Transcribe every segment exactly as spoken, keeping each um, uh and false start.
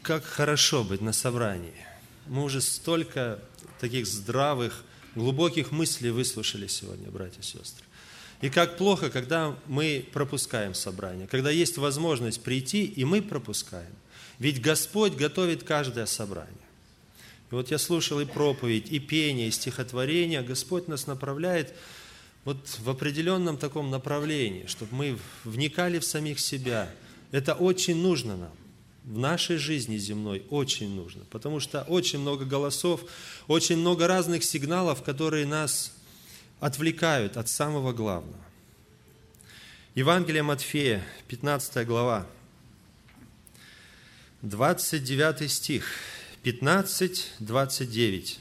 как хорошо быть на собрании. Мы уже столько таких здравых, глубоких мыслей выслушали сегодня, братья и сестры. И как плохо, когда мы пропускаем собрание, когда есть возможность прийти, и мы пропускаем. Ведь Господь готовит каждое собрание. И вот я слушал и проповедь, и пение, и стихотворение. Господь нас направляет вот в определенном таком направлении, чтобы мы вникали в самих себя. Это очень нужно нам. В нашей жизни земной очень нужно, потому что очень много голосов, очень много разных сигналов, которые нас отвлекают от самого главного. Евангелие Матфея, пятнадцатая глава, двадцать девятый стих, пятнадцать, двадцать девять.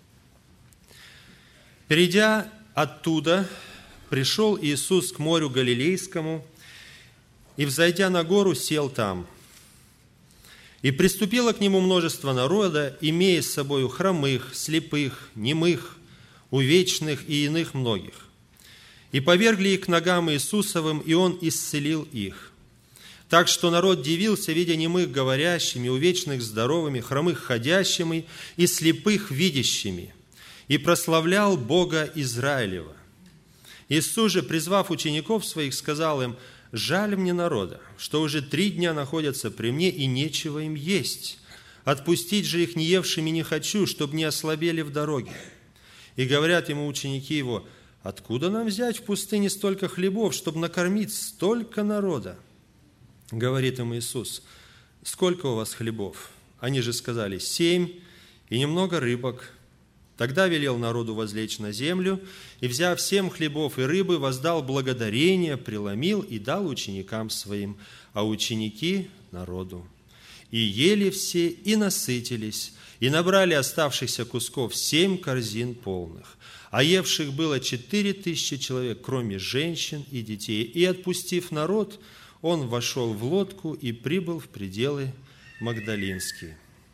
«Перейдя оттуда, пришел Иисус к морю Галилейскому, и, взойдя на гору, сел там. И приступило к нему множество народа, имея с собою хромых, слепых, немых, увечных и иных многих. И повергли их к ногам Иисусовым, и Он исцелил их. Так что народ дивился, видя немых говорящими, увечных здоровыми, хромых ходящими и слепых видящими, и прославлял Бога Израилева. Иисус же, призвав учеников своих, сказал им: «Жаль мне народа, что уже три дня находятся при мне, и нечего им есть. Отпустить же их неевшими не хочу, чтобы не ослабели в дороге». И говорят ему ученики его: «Откуда нам взять в пустыне столько хлебов, чтобы накормить столько народа?» Говорит им Иисус: «Сколько у вас хлебов?» Они же сказали: «Семь, и немного рыбок». Тогда велел народу возлечь на землю, и, взяв семь хлебов и рыбы, воздал благодарение, преломил и дал ученикам своим, а ученики – народу. И ели все, и насытились, и набрали оставшихся кусков семь корзин полных. А евших было четыре тысячи человек, кроме женщин и детей. И, отпустив народ, он вошел в лодку и прибыл в пределы Магдалинские.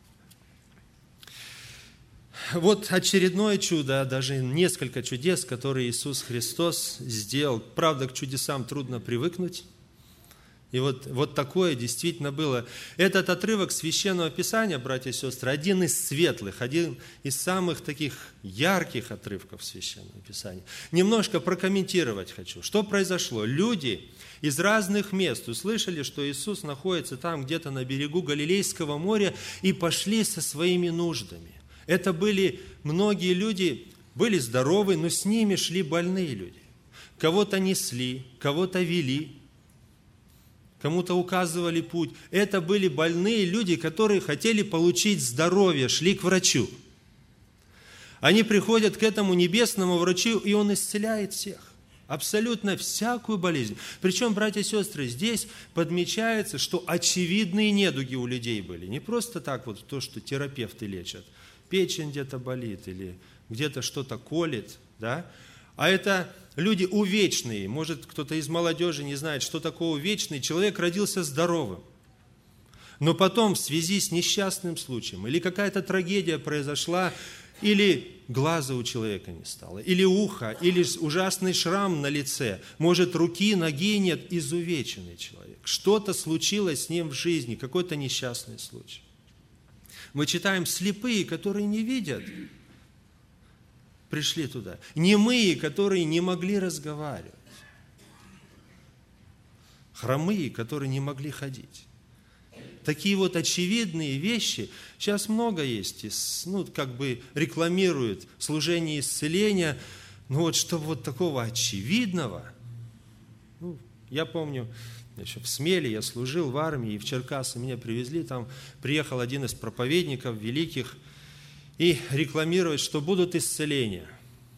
Вот очередное чудо, даже несколько чудес, которые Иисус Христос сделал. Правда, к чудесам трудно привыкнуть. И вот, вот такое действительно было. Этот отрывок Священного Писания, братья и сестры, один из светлых, один из самых таких ярких отрывков Священного Писания. Немножко прокомментировать хочу. Что произошло? Люди из разных мест услышали, что Иисус находится там где-то на берегу Галилейского моря, и пошли со своими нуждами. Это были многие люди, были здоровы, но с ними шли больные люди. Кого-то несли, кого-то вели, кому-то указывали путь. Это были больные люди, которые хотели получить здоровье, шли к врачу. Они приходят к этому небесному врачу, и он исцеляет всех. Абсолютно всякую болезнь. Причем, братья и сестры, здесь подмечается, что очевидные недуги у людей были. Не просто так вот то, что терапевты лечат. Печень где-то болит или где-то что-то колет, да? А это люди увечные. Может, кто-то из молодежи не знает, что такое увечный. Человек родился здоровым. Но потом в связи с несчастным случаем, или какая-то трагедия произошла, или глаза у человека не стало, или ухо, или ужасный шрам на лице, может, руки, ноги нет, изувеченный человек. Что-то случилось с ним в жизни, какой-то несчастный случай. Мы читаем: слепые, которые не видят, пришли туда. Немые, которые не могли разговаривать. Хромые, которые не могли ходить. Такие вот очевидные вещи. Сейчас много есть, ну, как бы рекламируют служение исцеления. Но вот чтобы вот такого очевидного, ну, я помню, еще в Смеле я служил в армии, и в Черкассы меня привезли, там приехал один из проповедников великих, и рекламировать, что будут исцеления.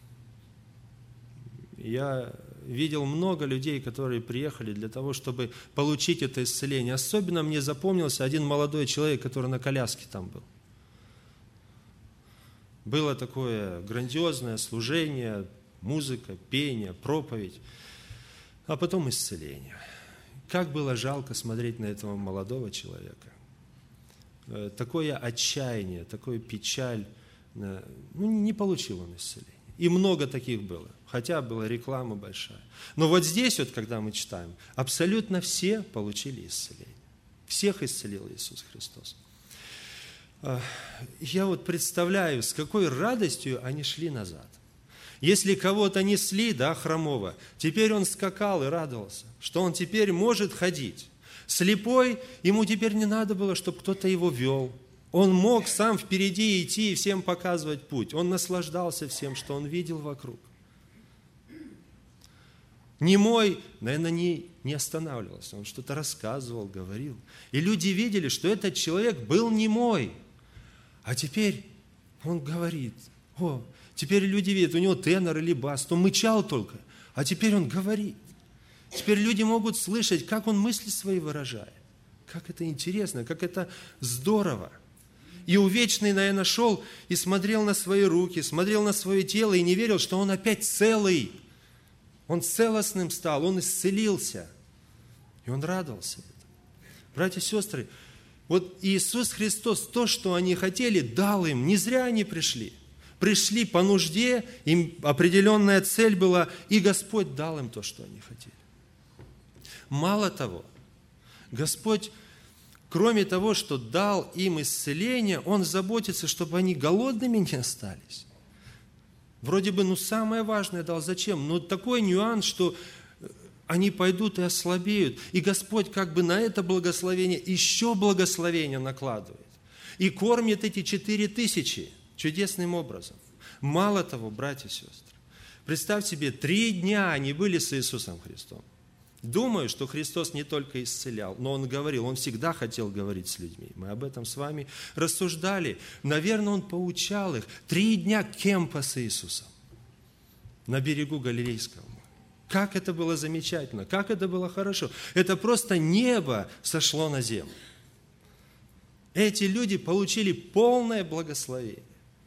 Я видел много людей, которые приехали для того, чтобы получить это исцеление. Особенно мне запомнился один молодой человек, который на коляске там был. Было такое грандиозное служение, музыка, пение, проповедь, а потом исцеление. Как было жалко смотреть на этого молодого человека. Такое отчаяние, такую печаль. Ну, не получил он исцеления. И много таких было. Хотя была реклама большая. Но вот здесь, вот, когда мы читаем, абсолютно все получили исцеление. Всех исцелил Иисус Христос. Я вот представляю, с какой радостью они шли назад. Если кого-то несли, да, хромого, теперь он скакал и радовался, что он теперь может ходить. Слепой, ему теперь не надо было, чтобы кто-то его вел. Он мог сам впереди идти и всем показывать путь. Он наслаждался всем, что он видел вокруг. Немой, наверное, не, не останавливался. Он что-то рассказывал, говорил. И люди видели, что этот человек был немой. А теперь он говорит, о, теперь люди видят, у него тенор или бас, то мычал только, а теперь он говорит. Теперь люди могут слышать, как он мысли свои выражает. Как это интересно, как это здорово. И увечный, наверное, шел и смотрел на свои руки, смотрел на свое тело и не верил, что он опять целый. Он целостным стал, он исцелился. И он радовался этому. Братья и сестры, вот Иисус Христос, то, что они хотели, дал им. Не зря они пришли. Пришли по нужде, им определенная цель была, и Господь дал им то, что они хотели. Мало того, Господь, кроме того, что дал им исцеление, Он заботится, чтобы они голодными не остались. Вроде бы, ну, самое важное дал. Зачем? Но такой нюанс, что они пойдут и ослабеют. И Господь как бы на это благословение еще благословение накладывает. И кормит эти четыре тысячи чудесным образом. Мало того, братья и сестры, представь себе, три дня они были с Иисусом Христом. Думаю, что Христос не только исцелял, но Он говорил, Он всегда хотел говорить с людьми. Мы об этом с вами рассуждали. Наверное, Он поучал их. Три дня кемпа с Иисусом на берегу Галилейского моря. Как это было замечательно, как это было хорошо. Это просто небо сошло на землю. Эти люди получили полное благословение.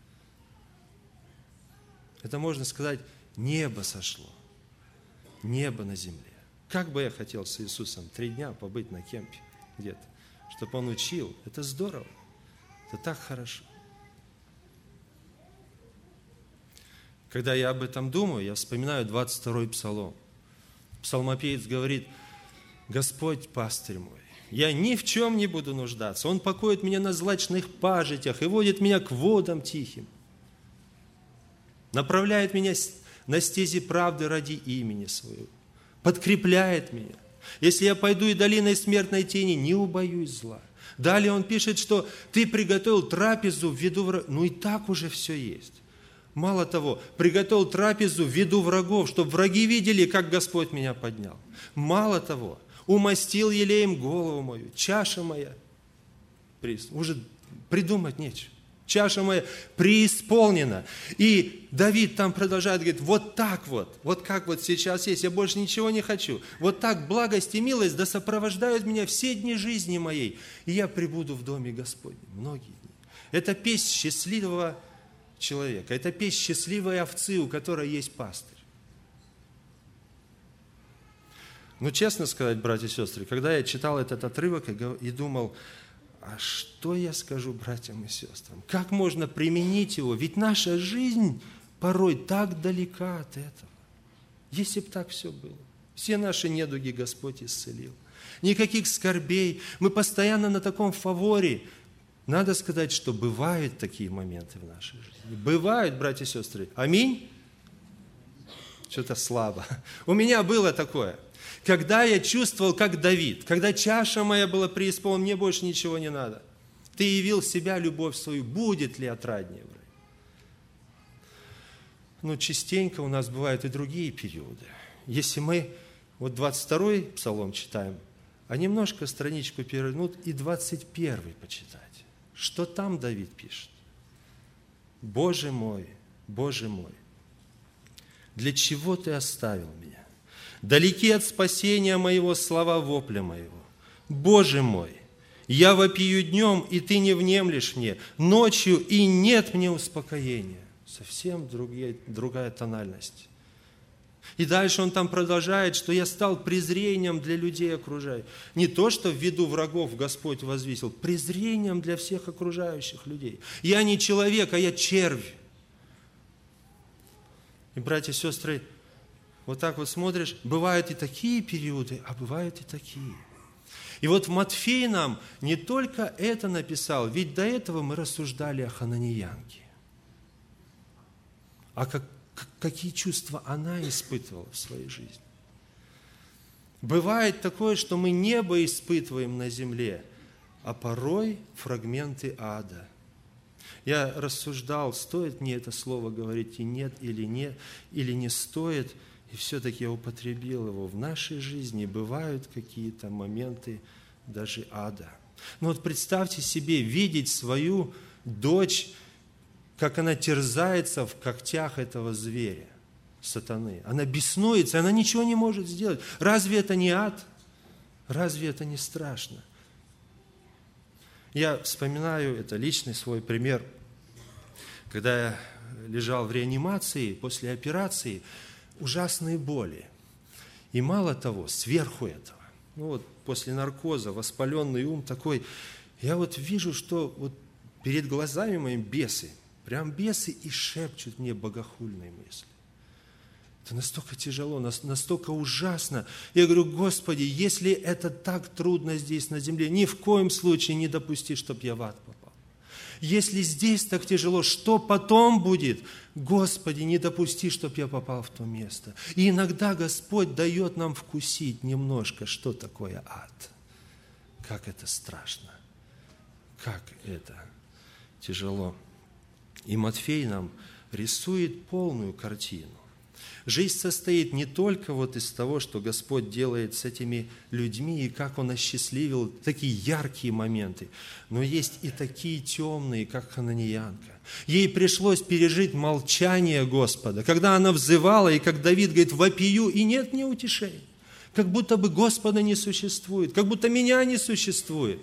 Это, можно сказать, небо сошло. Небо на земле. Как бы я хотел с Иисусом три дня побыть на кемпе где-то, чтобы Он учил. Это здорово. Это так хорошо. Когда я об этом думаю, я вспоминаю двадцать второй псалом. Псалмопевец говорит: «Господь, пастырь мой, я ни в чем не буду нуждаться. Он покоит меня на злачных пажитях и водит меня к водам тихим. Направляет меня на стези правды ради имени Своего. Подкрепляет меня. Если я пойду и долиной смертной тени, не убоюсь зла». Далее он пишет, что ты приготовил трапезу в виду врагов. Ну и так уже все есть. Мало того, приготовил трапезу в виду врагов, чтобы враги видели, как Господь меня поднял. Мало того, умастил елеем голову мою, чаша моя. Уже придумать нечего. Чаша моя преисполнена. И Давид там продолжает, говорит, вот так вот, вот как вот сейчас есть, я больше ничего не хочу. Вот так благость и милость да сопровождают меня все дни жизни моей, и я пребуду в доме Господнем многие дни. Это песнь счастливого человека, это песнь счастливой овцы, у которой есть пастырь. Но честно сказать, братья и сестры, когда я читал этот отрывок и думал, а что я скажу братьям и сестрам? Как можно применить его? Ведь наша жизнь порой так далека от этого. Если бы так все было. Все наши недуги Господь исцелил. Никаких скорбей. Мы постоянно на таком фаворе. Надо сказать, что бывают такие моменты в нашей жизни. Бывают, братья и сестры. Аминь? Что-то слабо. У меня было такое. Когда я чувствовал, как Давид, когда чаша моя была преисполнена, мне больше ничего не надо. Ты явил себя, любовь свою, будет ли отраднее? Но частенько у нас бывают и другие периоды. Если мы вот двадцать второй псалом читаем, а немножко страничку перевернут и двадцать первый почитать. Что там Давид пишет? Боже мой, Боже мой, для чего Ты оставил меня? Далеки от спасения моего слова вопля моего. Боже мой, я вопию днем, и Ты не внемлешь мне, ночью, и нет мне успокоения. Совсем другие, другая тональность. И дальше он там продолжает, что я стал презрением для людей окружающих. Не то, что в виду врагов Господь возвысил, презрением для всех окружающих людей. Я не человек, а я червь. И, братья и сестры, вот так вот смотришь, бывают и такие периоды, а бывают и такие. И вот Матфей нам не только это написал, ведь до этого мы рассуждали о хананеянке. А как, какие чувства она испытывала в своей жизни. Бывает такое, что мы небо испытываем на земле, а порой фрагменты ада. Я рассуждал, стоит мне это слово говорить и нет, или нет, или не стоит, и все-таки я употребил его. В нашей жизни бывают какие-то моменты даже ада. Но вот представьте себе, видеть свою дочь, как она терзается в когтях этого зверя, сатаны. Она беснуется, она ничего не может сделать. Разве это не ад? Разве это не страшно? Я вспоминаю, это личный свой пример, когда я лежал в реанимации после операции, ужасные боли. И мало того, сверху этого, ну вот после наркоза, воспаленный ум такой, я вот вижу, что вот перед глазами моими бесы, прям бесы и шепчут мне богохульные мысли. Это настолько тяжело, настолько ужасно. Я говорю, Господи, если это так трудно здесь на земле, ни в коем случае не допусти, чтобы я в ад попал. Если здесь так тяжело, что потом будет? Господи, не допусти, чтобы я попал в то место. И иногда Господь дает нам вкусить немножко, что такое ад. Как это страшно. Как это тяжело. И Матфей нам рисует полную картину. Жизнь состоит не только вот из того, что Господь делает с этими людьми, и как Он осчастливил такие яркие моменты, но есть и такие темные, как хананеянка. Ей пришлось пережить молчание Господа, когда она взывала, и как Давид говорит, вопию, и нет ни утешения. Как будто бы Господа не существует, как будто меня не существует.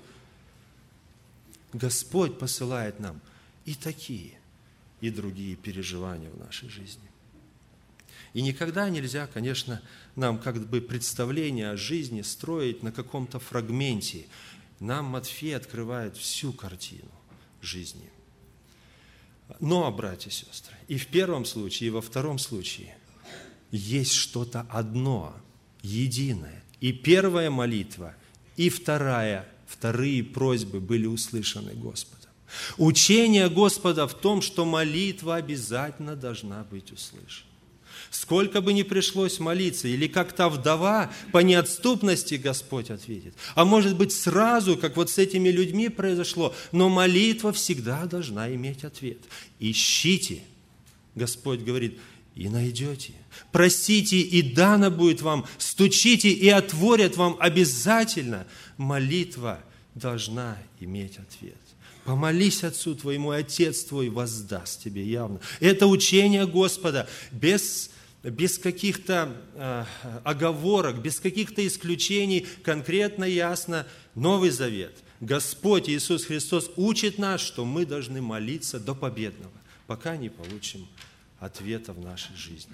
Господь посылает нам и такие, и другие переживания в нашей жизни. И никогда нельзя, конечно, нам как бы представление о жизни строить на каком-то фрагменте. Нам Матфей открывает всю картину жизни. Но, братья и сестры, и в первом случае, и во втором случае есть что-то одно, единое. И первая молитва, и вторая, вторые просьбы были услышаны Господом. Учение Господа в том, что молитва обязательно должна быть услышана. Сколько бы ни пришлось молиться, или как та вдова, по неотступности Господь ответит. А может быть сразу, как вот с этими людьми произошло, но молитва всегда должна иметь ответ. Ищите, Господь говорит, и найдете. Просите, и дано будет вам. Стучите, и отворят вам обязательно. Молитва должна иметь ответ. Помолись Отцу твоему, и Отец твой воздаст тебе явно. Это учение Господа без, без каких-то э, оговорок, без каких-то исключений, конкретно, ясно. Новый Завет. Господь Иисус Христос учит нас, что мы должны молиться до победного, пока не получим ответа в нашей жизни.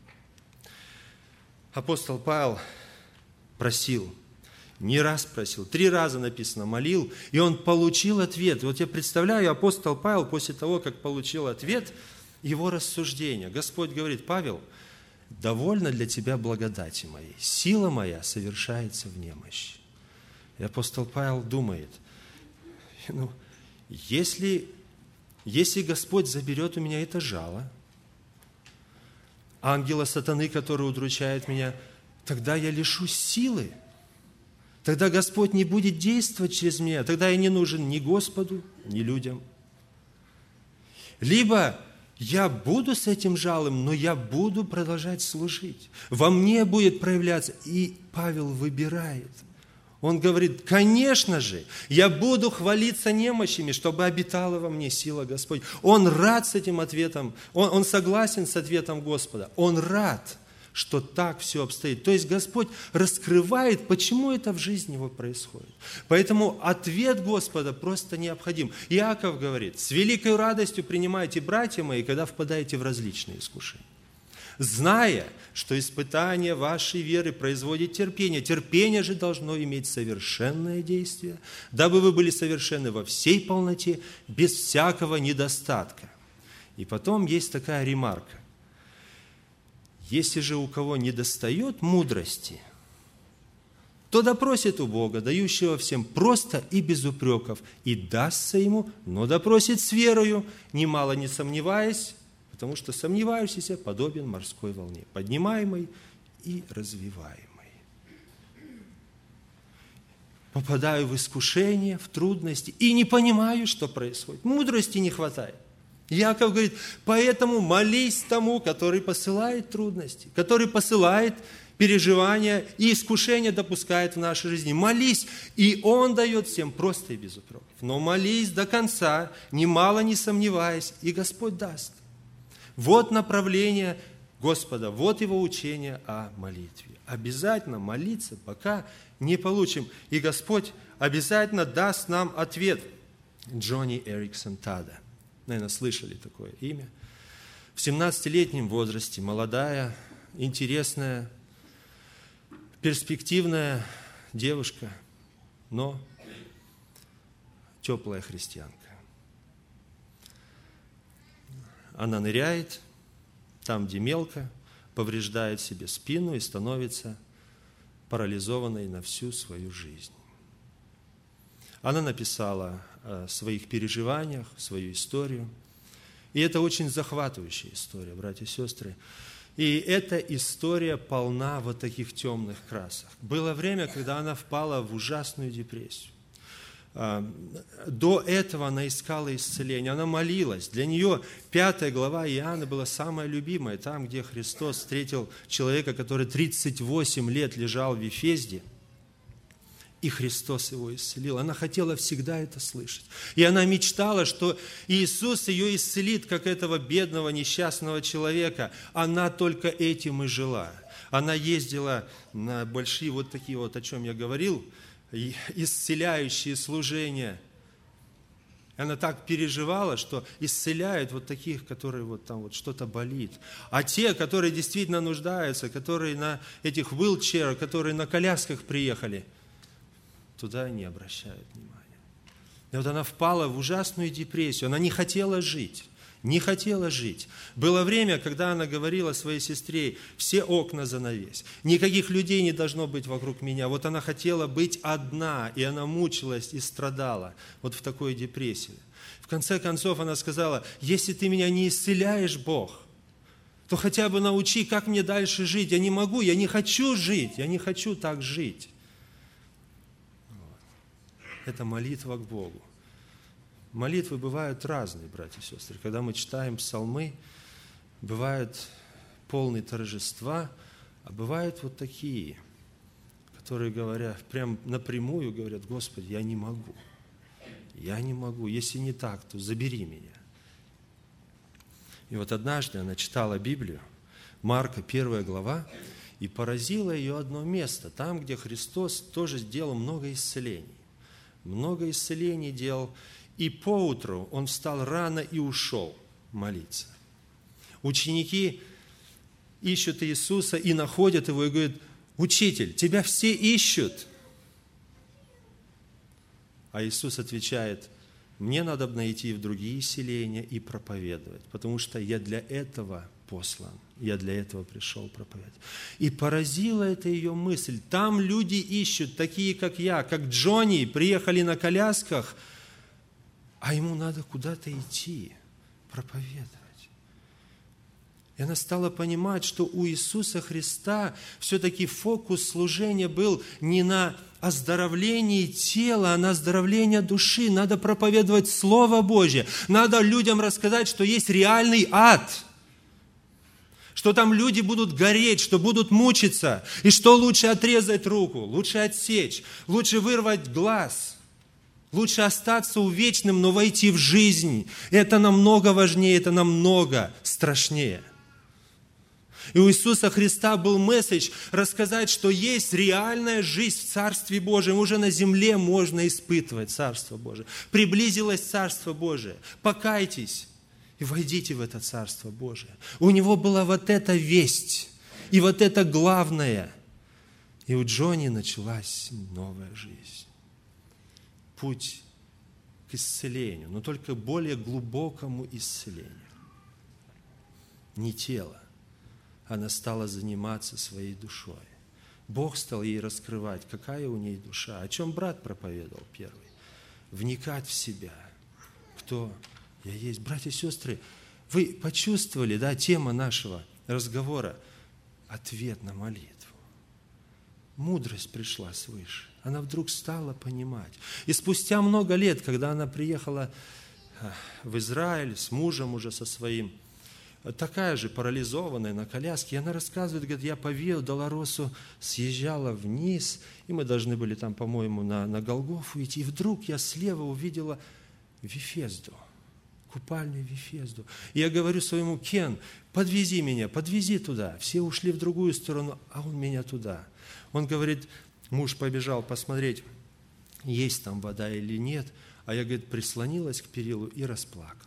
Апостол Павел просил, не раз просил, три раза написано, молил, и он получил ответ. Вот я представляю, апостол Павел после того, как получил ответ, его рассуждения. Господь говорит, Павел, довольно для тебя благодати моей, сила моя совершается в немощи. И апостол Павел думает, ну, если, если Господь заберет у меня это жало, ангела сатаны, который удручает меня, тогда я лишусь силы. Тогда Господь не будет действовать через меня. Тогда я не нужен ни Господу, ни людям. Либо я буду с этим жалом, но я буду продолжать служить. Во мне будет проявляться. И Павел выбирает. Он говорит, конечно же, я буду хвалиться немощами, чтобы обитала во мне сила Господь. Он рад с этим ответом. Он, он согласен с ответом Господа. Он рад, что так все обстоит. То есть Господь раскрывает, почему это в жизни его происходит. Поэтому ответ Господа просто необходим. Иаков говорит, с великой радостью принимайте, братья мои, когда впадаете в различные искушения. Зная, что испытание вашей веры производит терпение. Терпение же должно иметь совершенное действие, дабы вы были совершенны во всей полноте, без всякого недостатка. И потом есть такая ремарка. Если же у кого недостает мудрости, то допросит у Бога, дающего всем просто и без упреков, и дастся ему, но допросит с верою, немало не сомневаясь, потому что сомневающийся подобен морской волне, поднимаемой и развиваемой. Попадаю в искушение, в трудности и не понимаю, что происходит. Мудрости не хватает. Яков говорит, поэтому молись тому, который посылает трудности, который посылает переживания и искушения допускает в нашей жизни. Молись, и Он дает всем просто и без упреков. Но молись до конца, немало не сомневаясь, и Господь даст. Вот направление Господа, вот Его учение о молитве. Обязательно молиться, пока не получим. И Господь обязательно даст нам ответ. Джонни Эриксон Тада. Наверное, слышали такое имя. В семнадцатилетнем возрасте молодая, интересная, перспективная девушка, но теплая христианка. Она ныряет там, где мелко, повреждает себе спину и становится парализованной на всю свою жизнь. Она написала о своих переживаниях, свою историю. И это очень захватывающая история, братья и сестры. И эта история полна вот таких темных красок. Было время, когда она впала в ужасную депрессию. До этого она искала исцеления, она молилась. Для нее пятая глава Иоанна была самая любимая, там, где Христос встретил человека, который тридцать восемь лет лежал в Вифезде, и Христос его исцелил. Она хотела всегда это слышать. И она мечтала, что Иисус ее исцелит, как этого бедного, несчастного человека. Она только этим и жила. Она ездила на большие вот такие вот, о чем я говорил, исцеляющие служения. Она так переживала, что исцеляют вот таких, которые вот там вот что-то болит. А те, которые действительно нуждаются, которые на этих вилчерах, которые на колясках приехали, туда не обращают внимания. И вот она впала в ужасную депрессию. Она не хотела жить. Не хотела жить. Было время, когда она говорила своей сестре, все окна занавесь, никаких людей не должно быть вокруг меня. Вот она хотела быть одна, и она мучилась и страдала вот в такой депрессии. В конце концов она сказала, если ты меня не исцеляешь, Бог, то хотя бы научи, как мне дальше жить. Я не могу, я не хочу жить, я не хочу так жить. Это молитва к Богу. Молитвы бывают разные, братья и сестры. Когда мы читаем псалмы, бывают полные торжества, а бывают вот такие, которые говорят, прям напрямую говорят, Господи, я не могу, я не могу, если не так, то забери меня. И вот однажды она читала Библию, Марка, первая глава, и поразило ее одно место, там, где Христос тоже сделал много исцелений. Много исцелений делал, и поутру он встал рано и ушел молиться. Ученики ищут Иисуса и находят его, и говорят, «Учитель, тебя все ищут». А Иисус отвечает, «Мне надо найти в другие селения и проповедовать, потому что я для этого послан, я для этого пришел проповедовать». И поразила это ее мысль. Там люди ищут, такие как я, как Джонни, приехали на колясках, а ему надо куда-то идти, проповедовать. И она стала понимать, что у Иисуса Христа все-таки фокус служения был не на оздоровлении тела, а на оздоровлении души. Надо проповедовать Слово Божье. Надо людям рассказать, что есть реальный ад, что там люди будут гореть, что будут мучиться, и что лучше отрезать руку, лучше отсечь, лучше вырвать глаз. Лучше остаться увечным, но войти в жизнь. Это намного важнее, это намного страшнее. И у Иисуса Христа был месседж рассказать, что есть реальная жизнь в Царстве Божьем. Уже на земле можно испытывать Царство Божие. Приблизилось Царство Божие. Покайтесь и войдите в это Царство Божие. У него была вот эта весть. И вот это главное. И у Джонни началась новая жизнь. Путь к исцелению, но только более глубокому исцелению. Не тело. Она стала заниматься своей душой. Бог стал ей раскрывать, какая у ней душа. О чем брат проповедовал первый. Вникать в себя. Кто я есть. Братья и сестры, вы почувствовали, да, тема нашего разговора? Ответ на молитву. Мудрость пришла свыше. Она вдруг стала понимать. И спустя много лет, когда она приехала в Израиль с мужем уже со своим, такая же парализованная на коляске, она рассказывает, говорит, я по Виа Долоросу съезжала вниз, и мы должны были там, по-моему, на, на Голгофу идти, и вдруг я слева увидела Вифезду, купальню Вифезду. И я говорю своему: Кен, подвези меня, подвези туда. Все ушли в другую сторону, а он меня туда. Он говорит, муж побежал посмотреть, есть там вода или нет, а я, говорит, прислонилась к перилу и расплакалась.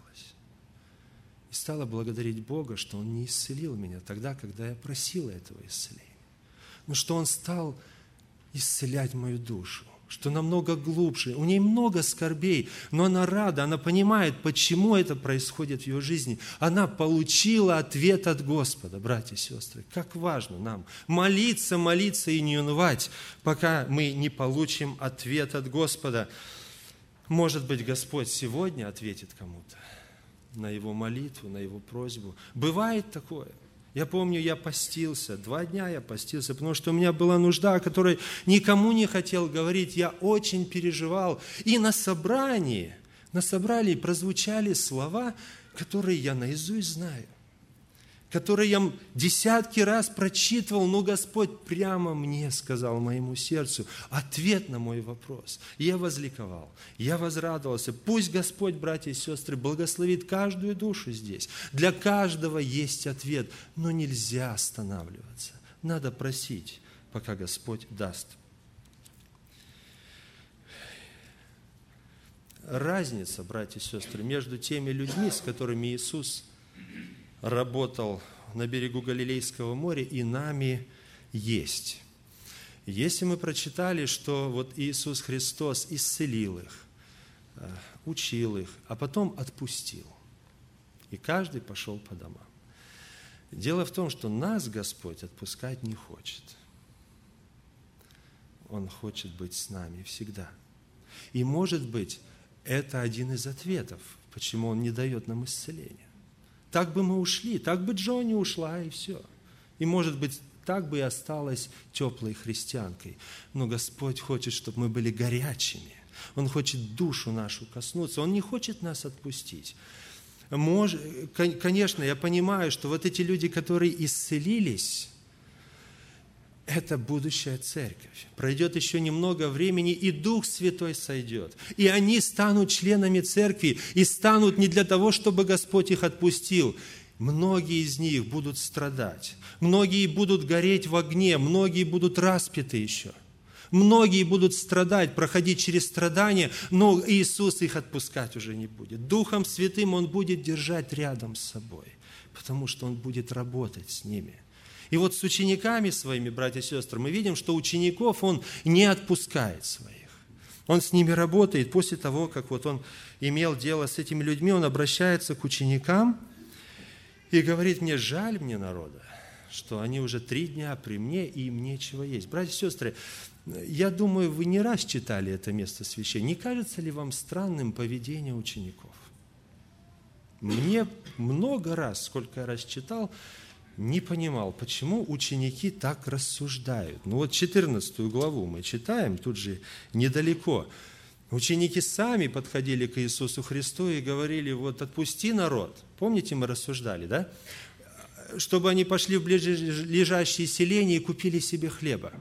И стала благодарить Бога, что Он не исцелил меня тогда, когда я просила этого исцеления. Но что Он стал исцелять мою душу, что намного глубже. У ней много скорбей, но она рада, она понимает, почему это происходит в ее жизни. Она получила ответ от Господа, братья и сестры. Как важно нам молиться, молиться и не унывать, пока мы не получим ответ от Господа. Может быть, Господь сегодня ответит кому-то на его молитву, на его просьбу. Бывает такое. Я помню, я постился, два дня я постился, потому что у меня была нужда, о которой никому не хотел говорить. Я очень переживал. И на собрании, на собрании прозвучали слова, которые я наизусть знаю, которые я десятки раз прочитывал, но Господь прямо мне сказал, моему сердцу, ответ на мой вопрос. И я возликовал, я возрадовался. Пусть Господь, братья и сестры, благословит каждую душу здесь. Для каждого есть ответ, но нельзя останавливаться. Надо просить, пока Господь даст. Разница, братья и сестры, между теми людьми, с которыми Иисус работал на берегу Галилейского моря, и нами есть. Если мы прочитали, что вот Иисус Христос исцелил их, учил их, а потом отпустил, и каждый пошел по домам. Дело в том, что нас Господь отпускать не хочет. Он хочет быть с нами всегда. И, может быть, это один из ответов, почему Он не дает нам исцеления. Так бы мы ушли, так бы Джонни ушла, и все. И, может быть, так бы и осталась теплой христианкой. Но Господь хочет, чтобы мы были горячими. Он хочет душу нашу коснуться. Он не хочет нас отпустить. Мож... Конечно, я понимаю, что вот эти люди, которые исцелились, это будущая церковь. Пройдет еще немного времени, и Дух Святой сойдет. И они станут членами церкви, и станут не для того, чтобы Господь их отпустил. Многие из них будут страдать. Многие будут гореть в огне, многие будут распяты еще. Многие будут страдать, проходить через страдания, но Иисус их отпускать уже не будет. Духом Святым Он будет держать рядом с собой, потому что Он будет работать с ними. И вот с учениками своими, братья и сестры, мы видим, что учеников Он не отпускает своих. Он с ними работает. После того, как вот Он имел дело с этими людьми, Он обращается к ученикам и говорит: мне жаль мне народа, что они уже три дня при мне, и им нечего есть. Братья и сестры, я думаю, вы не раз читали это место священия. Не кажется ли вам странным поведение учеников? Мне много раз, сколько я раз читал, не понимал, почему ученики так рассуждают. Ну вот четырнадцатую главу мы читаем, тут же недалеко. Ученики сами подходили к Иисусу Христу и говорили: вот отпусти народ. Помните, мы рассуждали, да? Чтобы они пошли в ближайшие селения и купили себе хлеба.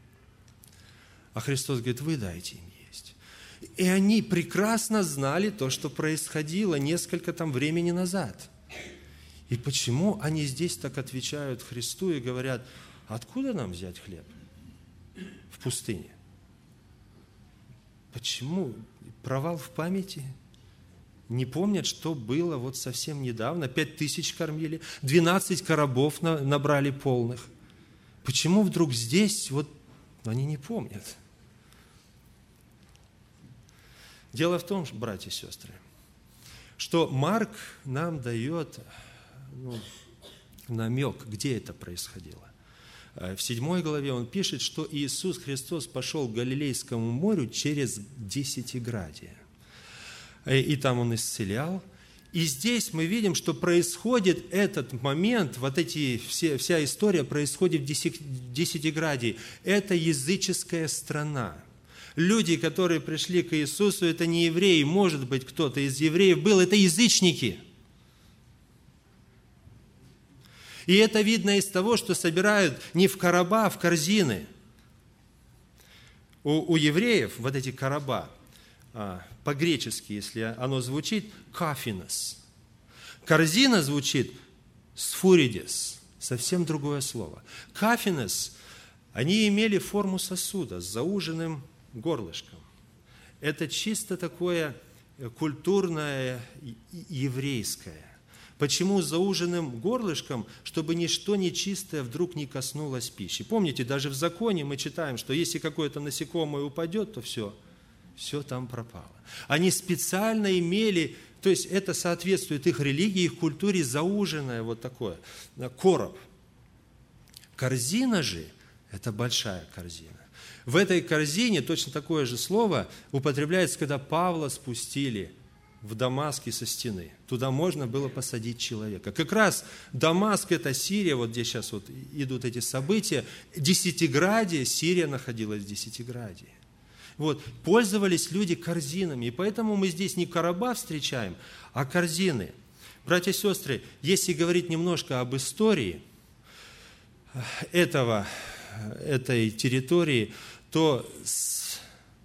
А Христос говорит: вы дайте им есть. И они прекрасно знали то, что происходило несколько там времени назад. И почему они здесь так отвечают Христу и говорят: откуда нам взять хлеб в пустыне? Почему? Провал в памяти? Не помнят, что было вот совсем недавно. Пять тысяч кормили, двенадцать коробов набрали полных. Почему вдруг здесь вот они не помнят? Дело в том, братья и сестры, что Марк нам дает ну, намек, где это происходило. в седьмой главе он пишет, что Иисус Христос пошел к Галилейскому морю через Десятиградие. И там он исцелял. И здесь мы видим, что происходит этот момент, вот эти, все, вся история происходит в Десятиградии. Это языческая страна. Люди, которые пришли к Иисусу, это не евреи, может быть, кто-то из евреев был, это язычники. И это видно из того, что собирают не в короба, а в корзины. У, у евреев вот эти короба, а, по-гречески, если оно звучит, кафинос. Корзина звучит сфуридес, совсем другое слово. Кафинос, они имели форму сосуда с зауженным горлышком. Это чисто такое культурное, еврейское. Почему с зауженным горлышком? Чтобы ничто нечистое вдруг не коснулось пищи. Помните, даже в законе мы читаем, что если какое-то насекомое упадет, то все, все там пропало. Они специально имели, то есть это соответствует их религии, их культуре, зауженное вот такое, короб. Корзина же – это большая корзина. В этой корзине точно такое же слово употребляется, когда Павла спустили в Дамаске со стены. Туда можно было посадить человека. Как раз Дамаск – это Сирия, вот где сейчас вот идут эти события. Десятиградие, Сирия находилась в Десятиградии. Вот, пользовались люди корзинами, и поэтому мы здесь не короба встречаем, а корзины. Братья и сестры, если говорить немножко об истории этого, этой территории, то с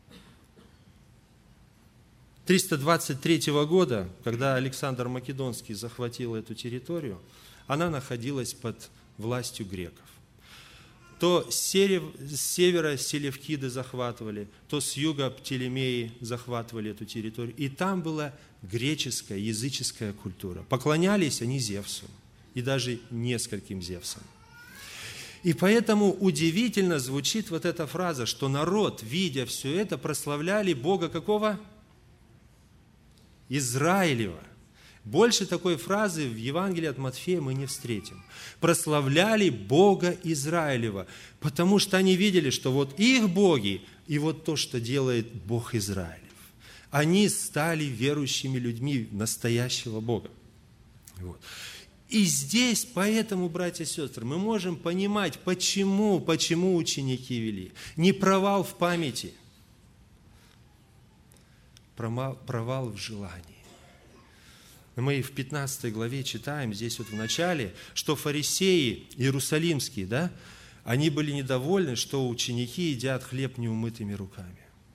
триста двадцать третьего года, когда Александр Македонский захватил эту территорию, она находилась под властью греков. То с севера селевкиды захватывали, то с юга Птолемеи захватывали эту территорию. И там была греческая, языческая культура. Поклонялись они Зевсу, и даже нескольким Зевсам. И поэтому удивительно звучит вот эта фраза, что народ, видя все это, прославляли Бога какого? Израилева. Больше такой фразы в Евангелии от Матфея мы не встретим. Прославляли Бога Израилева, потому что они видели, что вот их боги и вот то, что делает Бог Израилев. Они стали верующими людьми настоящего Бога. Вот. И здесь, поэтому, братья и сестры, мы можем понимать, почему, почему ученики вели. Не провал в памяти, провал в желании. Мы в пятнадцатой главе читаем, здесь вот в начале, что фарисеи иерусалимские, да, они были недовольны, что ученики едят хлеб неумытыми руками.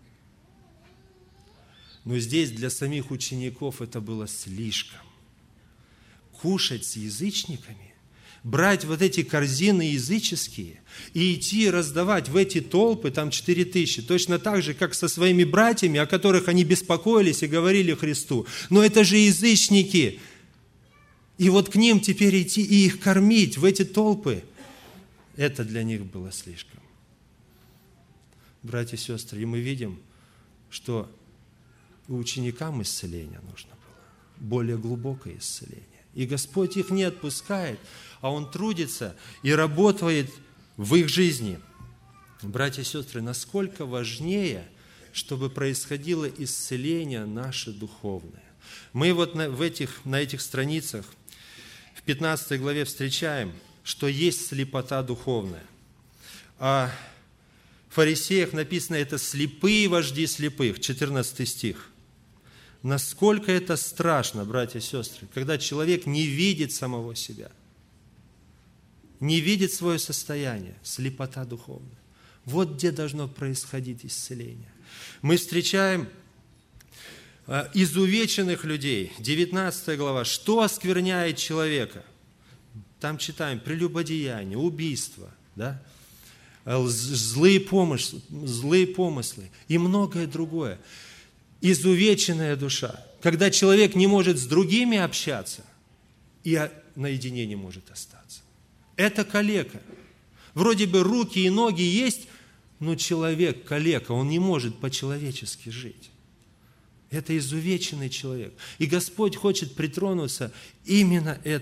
Но здесь для самих учеников это было слишком. Кушать с язычниками, брать вот эти корзины языческие и идти раздавать в эти толпы, там четыре тысячи, точно так же, как со своими братьями, о которых они беспокоились и говорили Христу. Но это же язычники. И вот к ним теперь идти и их кормить в эти толпы, это для них было слишком. Братья и сестры, и мы видим, что ученикам исцеление нужно было, более глубокое исцеление. И Господь их не отпускает, а Он трудится и работает в их жизни. Братья и сестры, насколько важнее, чтобы происходило исцеление наше духовное. Мы вот на, в этих, на этих страницах в пятнадцатой главе встречаем, что есть слепота духовная. О фарисеях написано, это слепые вожди слепых, четырнадцатый стих. Насколько это страшно, братья и сестры, когда человек не видит самого себя, не видит свое состояние, слепота духовная. Вот где должно происходить исцеление. Мы встречаем изувеченных людей, девятнадцатая глава, что оскверняет человека? Там читаем прелюбодеяние, убийство, да? злые помыслы, злые помыслы и многое другое. Изувеченная душа, когда человек не может с другими общаться и наедине не может остаться. Это калека. Вроде бы руки и ноги есть, но человек калека, он не может по-человечески жить. Это изувеченный человек. И Господь хочет притронуться именно этого.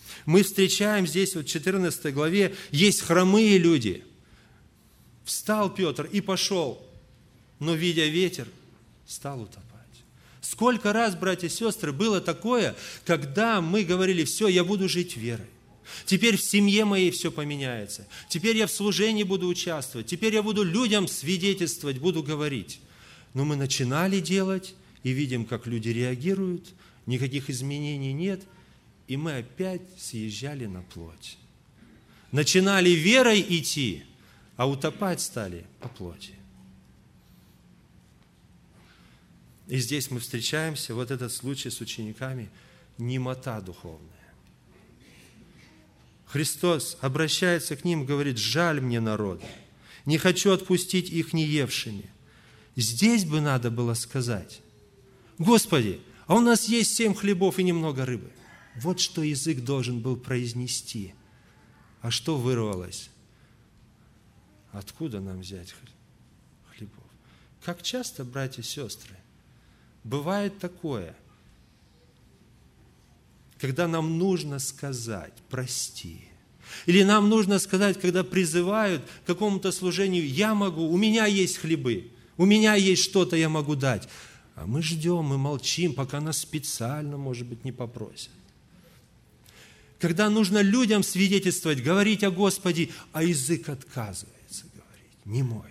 Мы встречаем здесь, вот в четырнадцатой главе, есть хромые люди. Встал Петр и пошел, но, видя ветер, стал утопать. Сколько раз, братья и сестры, было такое, когда мы говорили: все, я буду жить верой. Теперь в семье моей все поменяется. Теперь я в служении буду участвовать. Теперь я буду людям свидетельствовать, буду говорить. Но мы начинали делать и видим, как люди реагируют, никаких изменений нет, и мы опять съезжали на плоть. Начинали верой идти, а утопать стали по плоти. И здесь мы встречаемся, вот этот случай с учениками, немота духовная. Христос обращается к ним, говорит: жаль мне народа, не хочу отпустить их неевшими. Здесь бы надо было сказать: Господи, а у нас есть семь хлебов и немного рыбы. Вот что язык должен был произнести. А что вырвалось? Откуда нам взять хлебов? Как часто, братья и сестры, бывает такое, когда нам нужно сказать: прости. Или нам нужно сказать, когда призывают к какому-то служению: я могу, у меня есть хлебы, у меня есть что-то, я могу дать. А мы ждем, мы молчим, пока нас специально, может быть, не попросят. Когда нужно людям свидетельствовать, говорить о Господе, а язык отказывается говорить: не мой.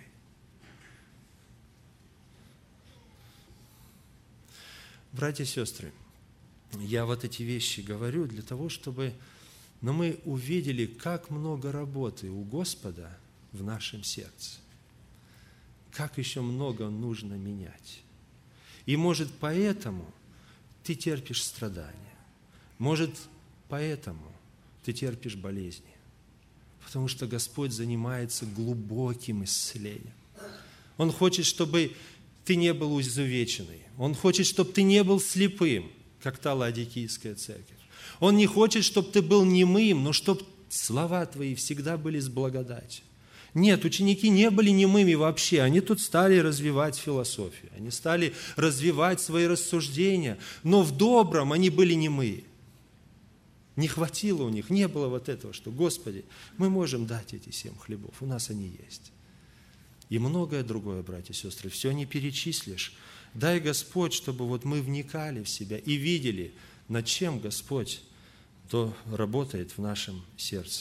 Братья и сестры, я вот эти вещи говорю для того, чтобы но мы увидели, как много работы у Господа в нашем сердце. Как еще много нужно менять. И может поэтому ты терпишь страдания. Может поэтому ты терпишь болезни. Потому что Господь занимается глубоким исцелением. Он хочет, чтобы ты не был изувеченный. Он хочет, чтобы ты не был слепым, как та Ладикийская церковь. Он не хочет, чтобы ты был немым, но чтобы слова твои всегда были с благодатью. Нет, ученики не были немыми вообще. Они тут стали развивать философию. Они стали развивать свои рассуждения. Но в добром они были немые. Не хватило у них, не было вот этого, что: Господи, мы можем дать эти семь хлебов, у нас они есть. И многое другое, братья и сестры, все не перечислишь. Дай, Господь, чтобы вот мы вникали в себя и видели, над чем Господь то работает в нашем сердце.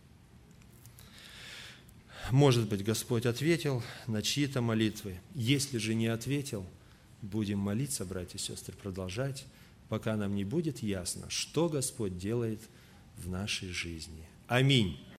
Может быть, Господь ответил на чьи-то молитвы. Если же не ответил, будем молиться, братья и сестры, продолжать, пока нам не будет ясно, что Господь делает в нашей жизни. Аминь.